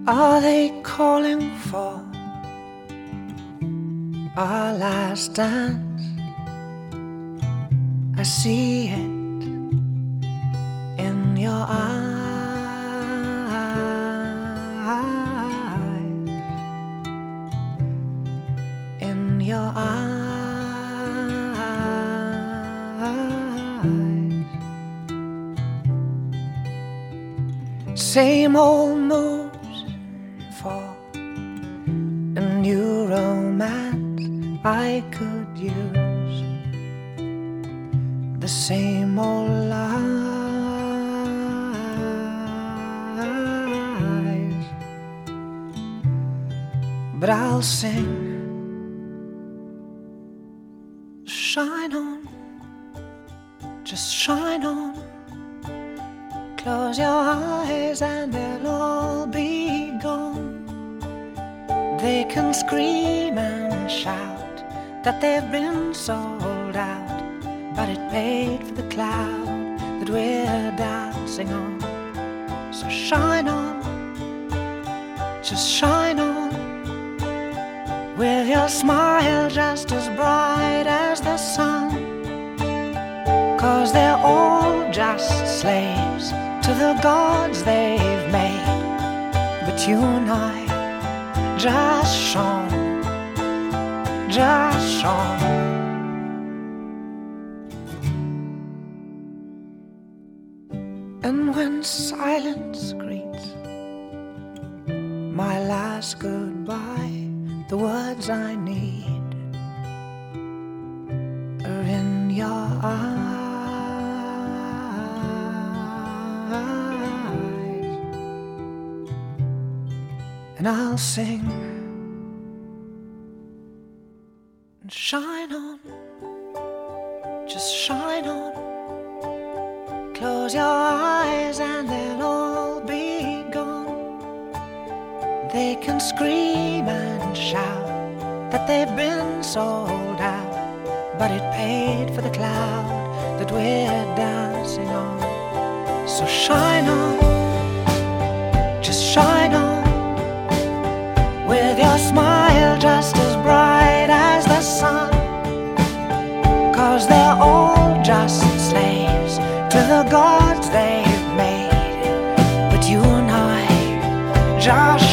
Are they calling for our last dance? I see it in your eyes, in your eyes. Same old moves for a new romance. I could use the same old lies, but I'll sing. Shine on, just shine on. Close your eyes and they'll all be gone. They can scream and shout that they've been sold out, but it paid for the cloud that we're dancing on. So shine on, just shine on, with your smile just as bright as the sun. 'Cause they're all just slaves to the gods they've made, but you and I just shone, just shone. And when silence greets my last goodbye, the words I need are in your eyes. And I'll sing. Shine on, just shine on. Close your eyes and they'll all be gone. They can scream and shout that they've been sold out, but it paid for the cloud that we're dancing on. So shine on, just shine on, with your smile just as bright as the sun. 'Cause they're all just slaves to the gods they've made, but you and I just